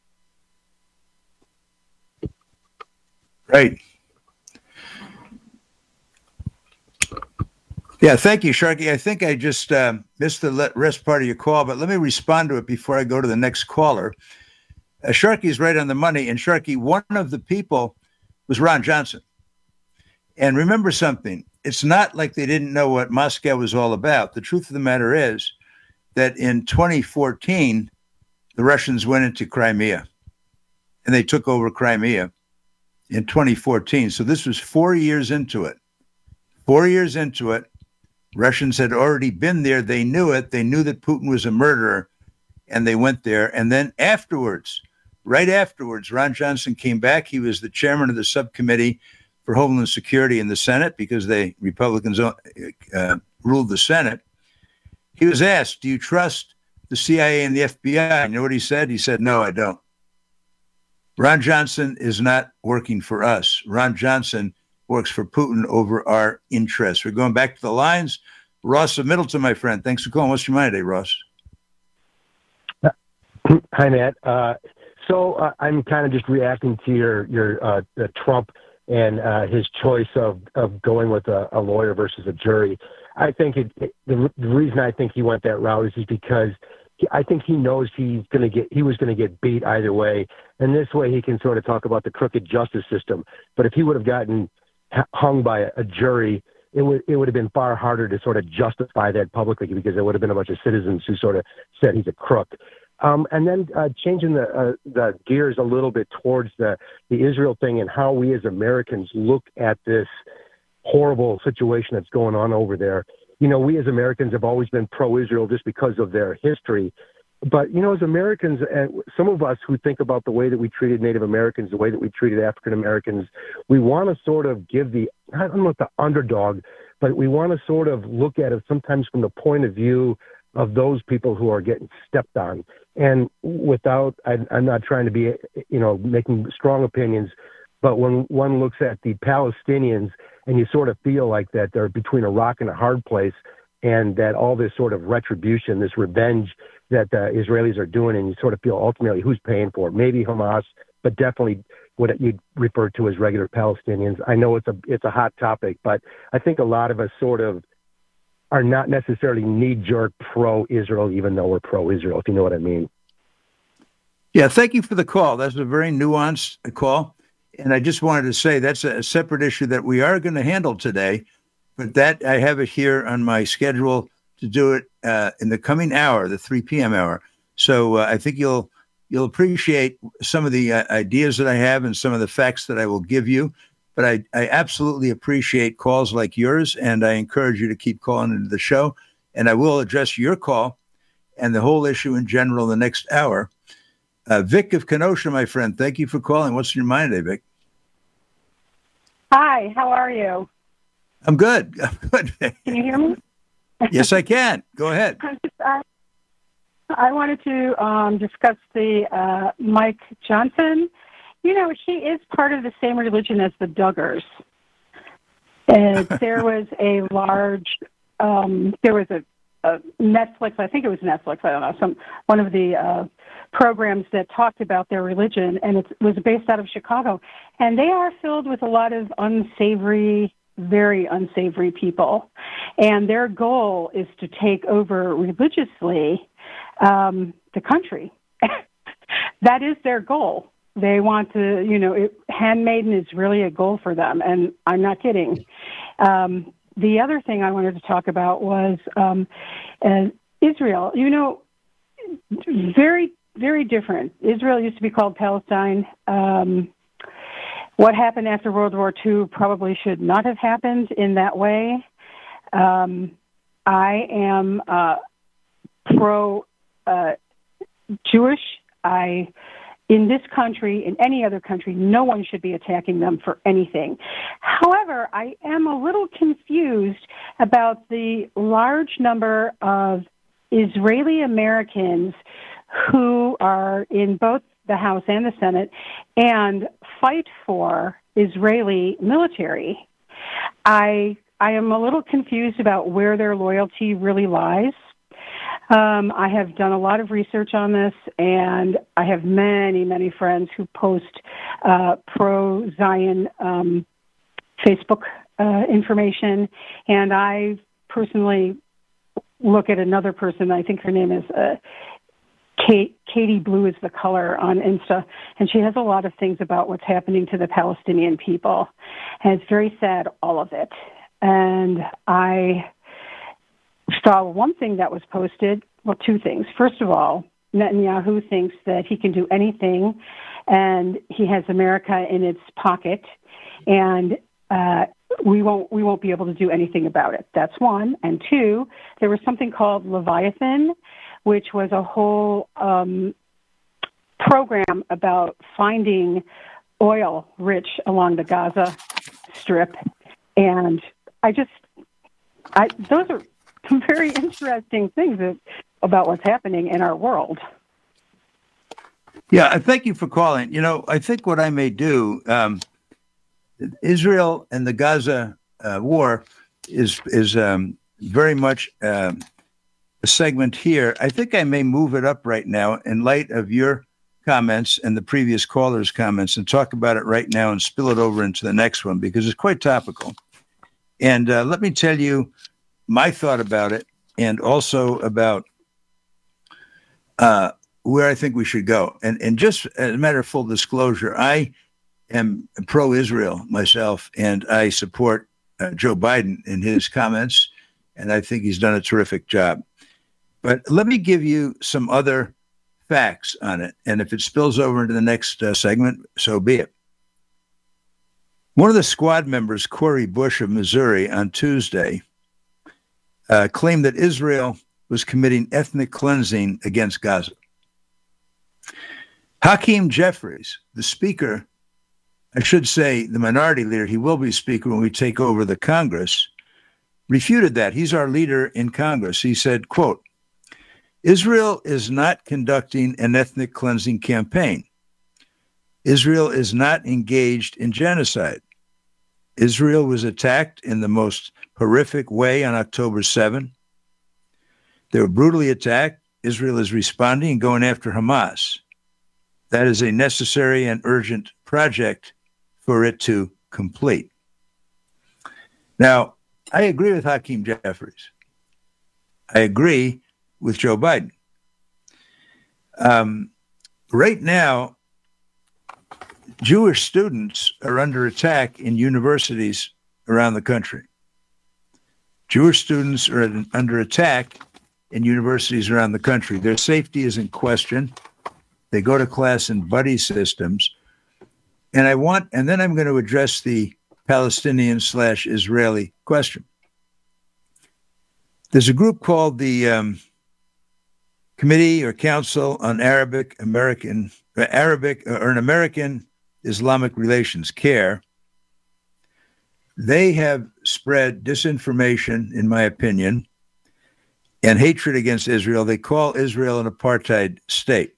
right. Yeah, thank you, Sharky. I think I just uh, missed the rest part of your call, but let me respond to it before I go to the next caller. Uh, Sharky's right on the money, and Sharky, one of the people was Ron Johnson. And remember something, it's not like they didn't know what Moscow was all about. The truth of the matter is that in twenty fourteen, the Russians went into Crimea, and they took over Crimea in twenty fourteen. So this was four years into it. Four years into it. Russians had already been there. They knew it. They knew that Putin was a murderer, and they went there. And then afterwards, right afterwards, Ron Johnson came back. He was the chairman of the subcommittee for Homeland Security in the Senate because the Republicans uh, ruled the Senate. He was asked, do you trust the C I A and the F B I? You know what he said? He said, no, I don't. Ron Johnson is not working for us. Ron Johnson works for Putin over our interests. We're going back to the lines. Ross of Middleton, my friend. Thanks for calling. What's your mind today, Ross? Hi, Matt. Uh, so uh, I'm kind of just reacting to your your uh, Trump and uh, his choice of, of going with a, a lawyer versus a jury. I think it, it, the, the reason I think he went that route is because he, I think he knows he's going to get he was going to get beat either way, and this way he can sort of talk about the crooked justice system. But if he would have gotten hung by a jury, it would it would have been far harder to sort of justify that publicly because there would have been a bunch of citizens who sort of said he's a crook. Um, and then uh, changing the uh, the gears a little bit towards the, the Israel thing and how we as Americans look at this horrible situation that's going on over there. You know, we as Americans have always been pro-Israel just because of their history. But, you know, as Americans, uh, some of us who think about the way that we treated Native Americans, the way that we treated African Americans, we want to sort of give the, I don't know if the underdog, but we want to sort of look at it sometimes from the point of view of those people who are getting stepped on. And without, I, I'm not trying to be, you know, making strong opinions, but when one looks at the Palestinians and you sort of feel like that they're between a rock and a hard place, and that all this sort of retribution, this revenge that the Israelis are doing, and you sort of feel ultimately who's paying for it. Maybe Hamas, but definitely what you'd refer to as regular Palestinians. I know it's a it's a hot topic, but I think a lot of us sort of are not necessarily knee-jerk pro-Israel, even though we're pro-Israel, if you know what I mean. Yeah, thank you for the call. That's a very nuanced call. And I just wanted to say that's a separate issue that we are going to handle today. But that I have it here on my schedule to do it uh, in the coming hour, the three p.m. hour. So uh, I think you'll you'll appreciate some of the uh, ideas that I have and some of the facts that I will give you. But I, I absolutely appreciate calls like yours, and I encourage you to keep calling into the show. And I will address your call and the whole issue in general the next hour. Uh, Vic of Kenosha, my friend, thank you for calling. What's in your mind today, Vic? Hi, how are you? I'm good. I'm good. Can you hear me? Yes, I can. Go ahead. I, I wanted to um, discuss the uh, Mike Johnson. You know, he is part of the same religion as the Duggars. And there was a large, um, there was a, a Netflix, I think it was Netflix, I don't know, some one of the uh, programs that talked about their religion, and it was based out of Chicago. And they are filled with a lot of unsavory very unsavory people, and their goal is to take over religiously um, the country. That is their goal. They want to, you know, it, handmaiden is really a goal for them, and I'm not kidding. Um, the other thing I wanted to talk about was um, uh, Israel. You know, very, very different. Israel used to be called Palestine. Um, What happened after World War Two probably should not have happened in that way. Um, I am uh, pro uh, Jewish. I, in this country, in any other country, no one should be attacking them for anything. However, I am a little confused about the large number of Israeli Americans who are in both the House and the Senate and fight for Israeli military. I I am a little confused about where their loyalty really lies. Um, I have done a lot of research on this, and I have many, many friends who post uh, pro-Zion um, Facebook uh, information, and I personally look at another person, I think her name is uh, Kate, Katie Blue is the color on Insta, and she has a lot of things about what's happening to the Palestinian people, and it's very sad, all of it. And I saw one thing that was posted, well, two things. First of all, Netanyahu thinks that he can do anything, and he has America in its pocket, and uh, we won't we won't be able to do anything about it. That's one. And two, there was something called Leviathan, which was a whole um, program about finding oil rich along the Gaza Strip. And I just, I those are some very interesting things that, about what's happening in our world. Yeah, I thank you for calling. You know, I think what I may do, um, Israel and the Gaza uh, war is is um, very much uh, a segment here. I think I may move it up right now in light of your comments and the previous caller's comments and talk about it right now and spill it over into the next one because it's quite topical. And uh, let me tell you my thought about it and also about uh, where I think we should go. And, and just as a matter of full disclosure, I am pro-Israel myself, and I support uh, Joe Biden in his comments, and I think he's done a terrific job. But let me give you some other facts on it, and if it spills over into the next uh, segment, so be it. One of the squad members, Corey Bush of Missouri, on Tuesday, uh, claimed that Israel was committing ethnic cleansing against Gaza. Hakeem Jeffries, the speaker, I should say the minority leader, he will be speaker when we take over the Congress, refuted that. He's our leader in Congress. He said, quote, Israel is not conducting an ethnic cleansing campaign. Israel is not engaged in genocide. Israel was attacked in the most horrific way on October seventh. They were brutally attacked. Israel is responding and going after Hamas. That is a necessary and urgent project for it to complete. Now, I agree with Hakeem Jeffries. I agree with Joe Biden. Um, right now, Jewish students are under attack in universities around the country. Jewish students are under attack in universities around the country. Their safety is in question. They go to class in buddy systems. And I want, and then I'm going to address the Palestinian slash Israeli question. There's a group called the um, Committee or Council on Arabic American, uh, Arabic or an American Islamic Relations, CARE. They have spread disinformation, in my opinion, and hatred against Israel. They call Israel an apartheid state.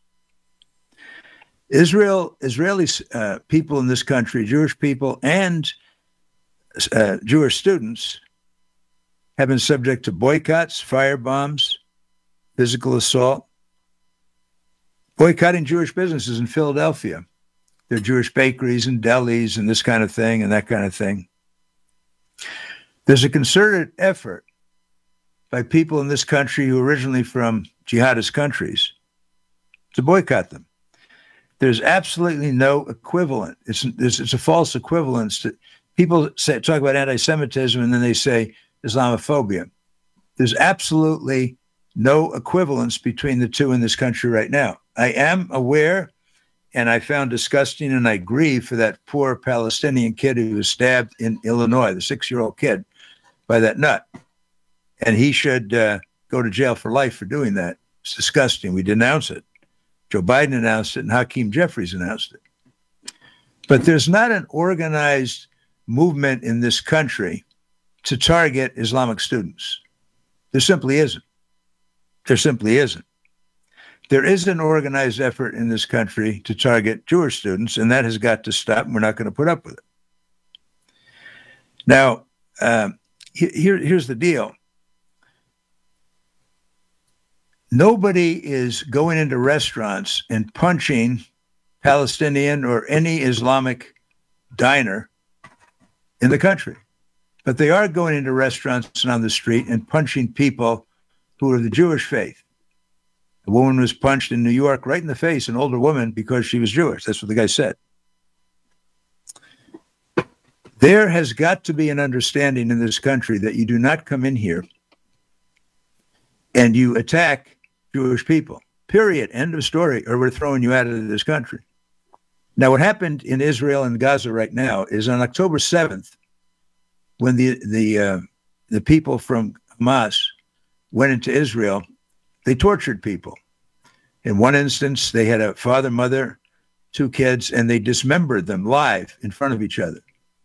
Israel, Israeli uh, people in this country, Jewish people and uh, Jewish students have been subject to boycotts, firebombs, physical assault, boycotting Jewish businesses in Philadelphia. There are Jewish bakeries and delis and this kind of thing and that kind of thing. There's a concerted effort by people in this country who are originally from jihadist countries to boycott them. There's absolutely no equivalent. It's, it's, it's a false equivalence. To, people say, talk about anti-Semitism and then they say Islamophobia. There's absolutely no equivalence between the two in this country right now. I am aware, and I found disgusting, and I grieve for that poor Palestinian kid who was stabbed in Illinois, the six-year-old kid, by that nut. And he should uh, go to jail for life for doing that. It's disgusting. We denounce it. Joe Biden announced it, and Hakeem Jeffries announced it. But there's not an organized movement in this country to target Islamic students. There simply isn't. There simply isn't. There is an organized effort in this country to target Jewish students, and that has got to stop, and we're not going to put up with it. Now, uh, here, here's the deal. Nobody is going into restaurants and punching Palestinian or any Islamic diner in the country. But they are going into restaurants and on the street and punching people who are the Jewish faith. A woman was punched in New York right in the face, an older woman, because she was Jewish. That's what the guy said. There has got to be an understanding in this country that you do not come in here and you attack Jewish people. Period. End of story. Or we're throwing you out of this country. Now, what happened in Israel and Gaza right now is on October seventh, when the the uh, the people from Hamas went into Israel, they tortured people. In one instance, they had a father, mother, two kids, and they dismembered them live in front of each other.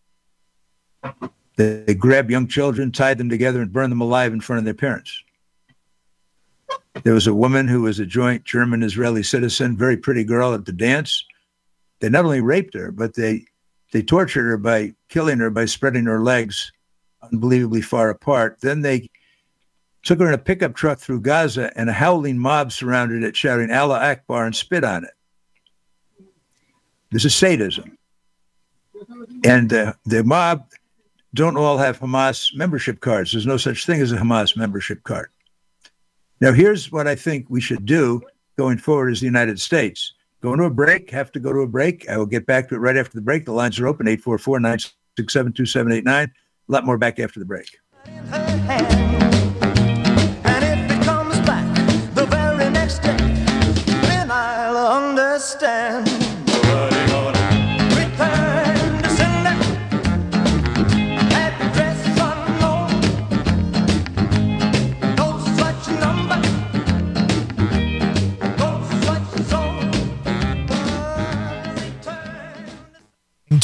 They, they grabbed young children, tied them together, and burned them alive in front of their parents. There was a woman who was a joint German-Israeli citizen, very pretty girl at the dance. They not only raped her, but they they tortured her by killing her by spreading her legs unbelievably far apart. Then they took her in a pickup truck through Gaza, and a howling mob surrounded it, shouting Allah Akbar and spit on it. This is sadism. And uh, the mob don't all have Hamas membership cards. There's no such thing as a Hamas membership card. Now, here's what I think we should do going forward as the United States. Go into a break, have to go to a break. I will get back to it right after the break. The lines are open, eight four four, nine six seven, two seven eight nine. A lot more back after the break. Understand. Nobody gonna return to sender. Address unknown. No such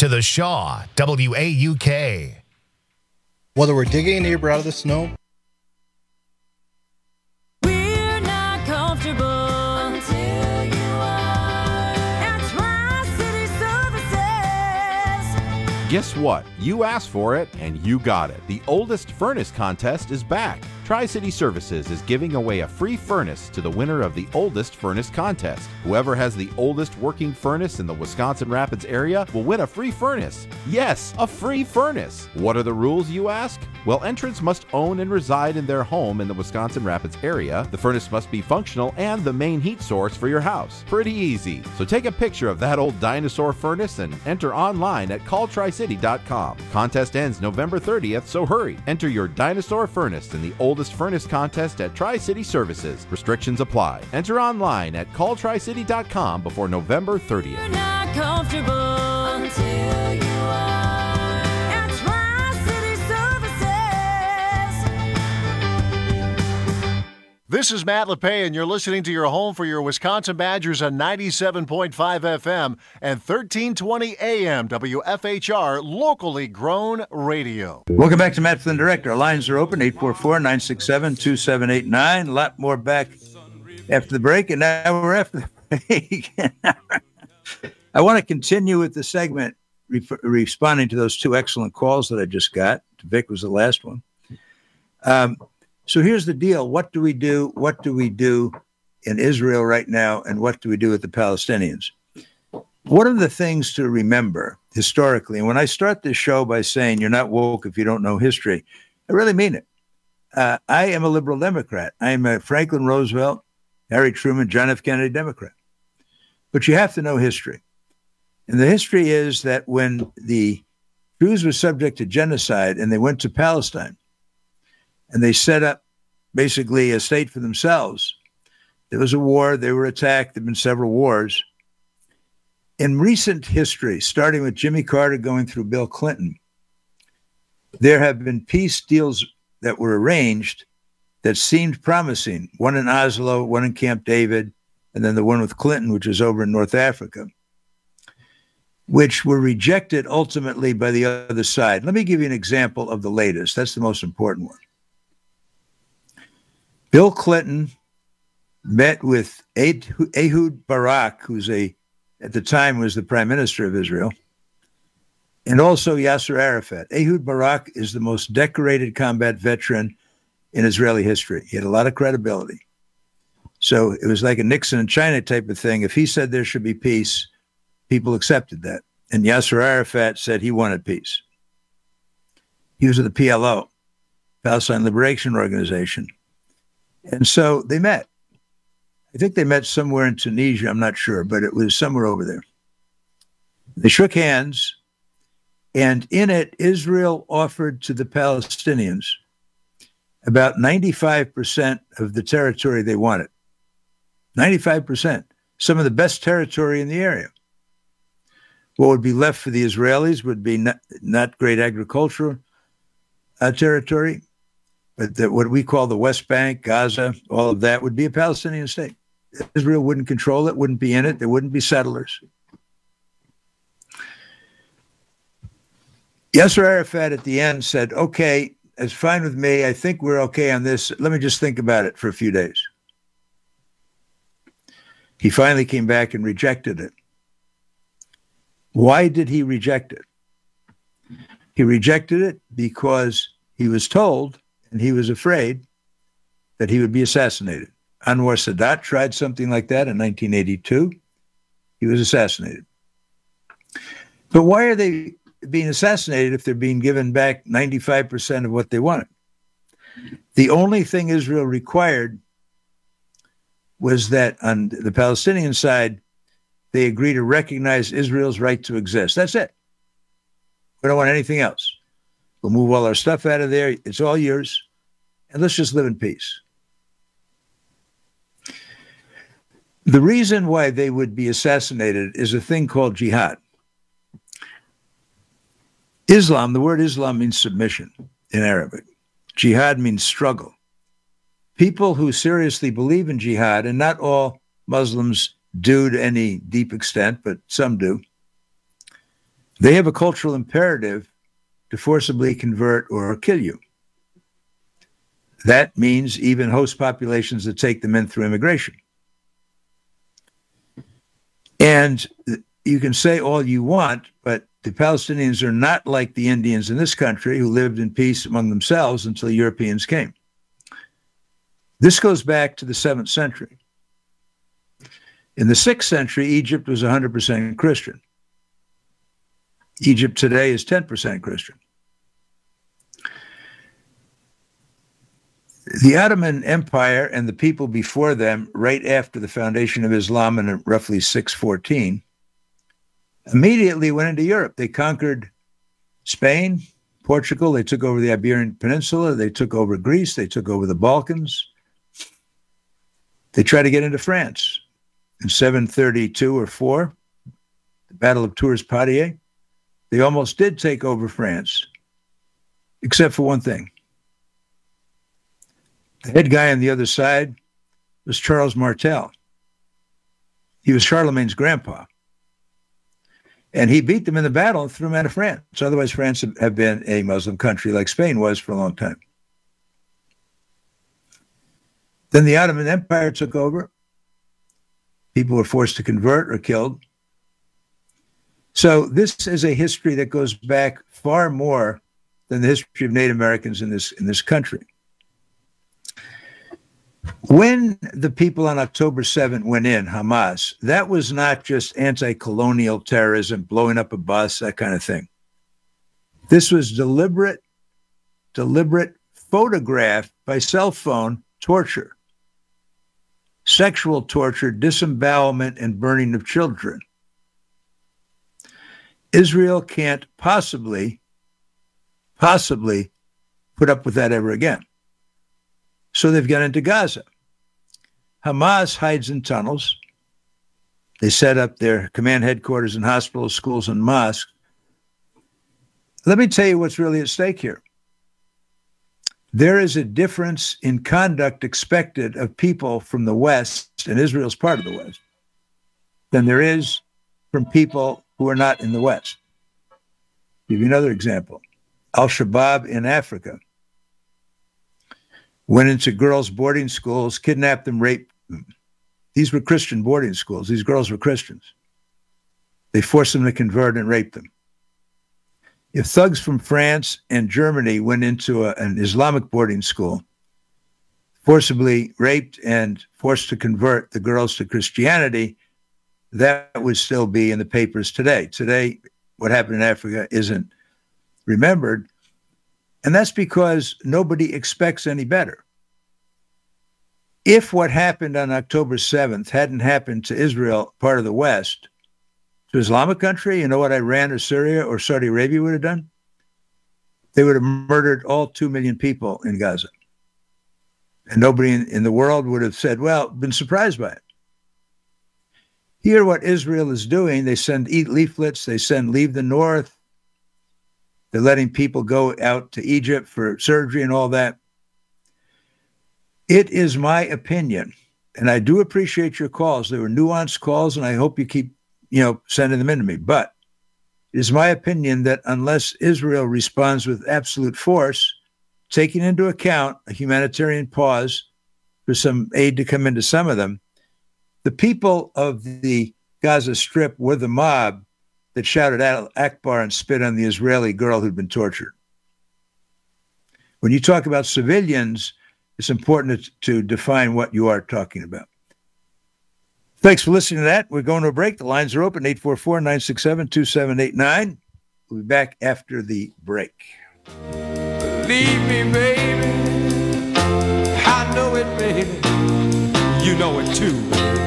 to the Shaw, W A U K. Whether we're digging a neighbor out of the snow, We're not comfortable until you are at Tri-City Services. Guess what? You asked for it, and you got it. The oldest furnace contest is back. Tri-City Services is giving away a free furnace to the winner of the oldest furnace contest. Whoever has the oldest working furnace in the Wisconsin Rapids area will win a free furnace. Yes, a free furnace. What are the rules, you ask? Well, entrants must own and reside in their home in the Wisconsin Rapids area. The furnace must be functional and the main heat source for your house. Pretty easy. So take a picture of that old dinosaur furnace and enter online at call tri city dot com. Contest ends November thirtieth, so hurry. Enter your dinosaur furnace in the oldest furnace contest at Tri-City Services. Restrictions apply. Enter online at call tri city dot com before November thirtieth. We're not comfortable until you are at Tri-City Services. This is Matt LePay, and you're listening to your home for your Wisconsin Badgers on ninety-seven point five F M and thirteen twenty A M W F H R, locally grown radio. Welcome back to Matt Flynn Direct. Our lines are open, eight four four, nine six seven, two seven eight nine. A lot more back after the break, and now we're after the break. I want to continue with the segment re- responding to those two excellent calls that I just got. Vic was the last one. Um, so here's the deal. What do we do? What do we do in Israel right now, and what do we do with the Palestinians? One of the things to remember historically, and when I start this show by saying you're not woke if you don't know history, I really mean it. Uh, I am a liberal Democrat. I am a Franklin Roosevelt, Harry Truman, John F. Kennedy Democrat. But you have to know history. And the history is that when the Jews were subject to genocide and they went to Palestine and they set up basically a state for themselves, there was a war, they were attacked, there have been several wars. In recent history, starting with Jimmy Carter going through Bill Clinton, there have been peace deals that were arranged that seemed promising. One in Oslo, one in Camp David, and then the one with Clinton, which is over in North Africa, which were rejected ultimately by the other side. Let me give you an example of the latest. That's the most important one. Bill Clinton met with Ehud Barak, who's a, at the time was the prime minister of Israel, and also Yasser Arafat. Ehud Barak is the most decorated combat veteran in Israeli history. He had a lot of credibility. So it was like a Nixon and China type of thing. If he said there should be peace, people accepted that. And Yasser Arafat said he wanted peace. He was at the P L O, Palestine Liberation Organization. And so they met. I think they met somewhere in Tunisia, I'm not sure, but it was somewhere over there. They shook hands, and in it, Israel offered to the Palestinians about ninety-five percent of the territory they wanted. ninety-five percent. Some of the best territory in the area. What would be left for the Israelis would be not, not great agricultural uh, territory, but the, what we call the West Bank, Gaza, all of that would be a Palestinian state. Israel wouldn't control it, wouldn't be in it, there wouldn't be settlers. Yasser Arafat at the end said, okay, it's fine with me. I think we're okay on this. Let me just think about it for a few days. He finally came back and rejected it. Why did he reject it? He rejected it because he was told and he was afraid that he would be assassinated. Anwar Sadat tried something like that in nineteen eighty-two. He was assassinated. But why are they being assassinated if they're being given back ninety-five percent of what they wanted? The only thing Israel required was that on the Palestinian side, they agree to recognize Israel's right to exist. That's it. We don't want anything else. We'll move all our stuff out of there. It's all yours. And let's just live in peace. The reason why they would be assassinated is a thing called jihad. Islam, the word Islam means submission in Arabic. Jihad means struggle. People who seriously believe in jihad, and not all Muslims do to any deep extent, but some do, They have a cultural imperative to forcibly convert or kill you. That means even host populations that take them in through immigration. And you can say all you want, but the Palestinians are not like the Indians in this country who lived in peace among themselves until Europeans came. This goes back to the seventh century. In the sixth century, Egypt was one hundred percent Christian. Egypt today is ten percent Christian. The Ottoman Empire and the people before them, right after the foundation of Islam in roughly six fourteen, immediately went into Europe. They conquered Spain, Portugal. They took over the Iberian Peninsula. They took over Greece. They took over the Balkans. They tried to get into France. In seven thirty-two or four, the Battle of Tours-Poitiers, they almost did take over France, except for one thing. The head guy on the other side was Charles Martel. He was Charlemagne's grandpa. And he beat them in the battle and threw them out of France. Otherwise, France had been a Muslim country like Spain was for a long time. Then the Ottoman Empire took over. People were forced to convert or killed. So this is a history that goes back far more than the history of Native Americans in this, in this country. When the people on October seventh went in, Hamas, that was not just anti-colonial terrorism, blowing up a bus, that kind of thing. This was deliberate, deliberate photograph by cell phone torture, sexual torture, disembowelment, and burning of children. Israel can't possibly, possibly put up with that ever again. So they've gone into Gaza. Hamas hides in tunnels. They set up their command headquarters in hospitals, schools, and mosques. Let me tell you what's really at stake here. There is a difference in conduct expected of people from the West, and Israel's part of the West, than there is from people who are not in the West. I'll give you another example. Al-Shabaab in Africa went into girls' boarding schools, kidnapped them, raped them. These were Christian boarding schools. These girls were Christians. They forced them to convert and raped them. If thugs from France and Germany went into a, an Islamic boarding school, forcibly raped and forced to convert the girls to Christianity, that would still be in the papers today. Today, what happened in Africa isn't remembered. And that's because nobody expects any better. If what happened on October seventh hadn't happened to Israel, part of the West, to Islamic country, you know what Iran or Syria or Saudi Arabia would have done? They would have murdered all two million people in Gaza. And nobody in, in the world would have said, well, been surprised by it. Here, what Israel is doing, they send eat leaflets, they send leave the north. They're letting people go out to Egypt for surgery and all that. It is my opinion, and I do appreciate your calls. They were nuanced calls, and I hope you keep, you know, sending them in to me. But it is my opinion that unless Israel responds with absolute force, taking into account a humanitarian pause for some aid to come into some of them, the people of the Gaza Strip were the mob that shouted Al Akbar and spit on the Israeli girl who'd been tortured. When you talk about civilians, it's important to define what you are talking about. Thanks for listening to that. We're going to a break. The lines are open, eight four four, nine six seven, two seven eight nine. We'll be back after the break. Leave me, baby. I know it, baby. You know it too, baby.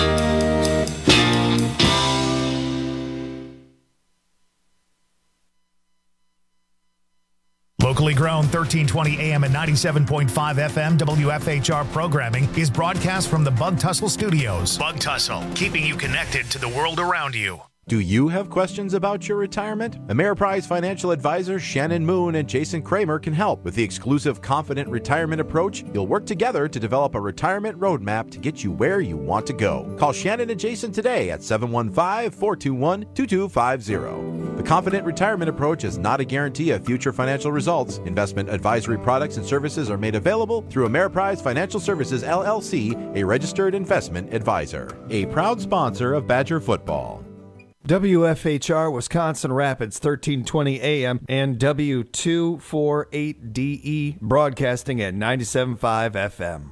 Locally grown thirteen twenty A M and ninety-seven point five F M W F H R programming is broadcast from the Bug Tussle Studios. Bug Tussle, keeping you connected to the world around you. Do you have questions about your retirement? Ameriprise financial advisors Shannon Moon and Jason Kramer can help. With the exclusive Confident Retirement Approach, you'll work together to develop a retirement roadmap to get you where you want to go. Call Shannon and Jason today at seven one five, four two one, two two five zero. The Confident Retirement Approach is not a guarantee of future financial results. Investment advisory products and services are made available through Ameriprise Financial Services, L L C, a registered investment advisor. A proud sponsor of Badger football. W F H R Wisconsin Rapids, thirteen twenty A M and W two forty-eight D E broadcasting at ninety-seven point five F M.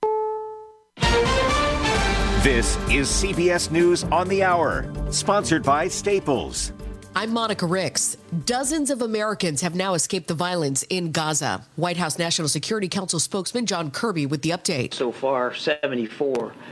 This is C B S News on the Hour, sponsored by Staples. I'm Monica Ricks. Dozens of Americans have now escaped the violence in Gaza. White House National Security Council spokesman John Kirby with the update. So far, seventy-four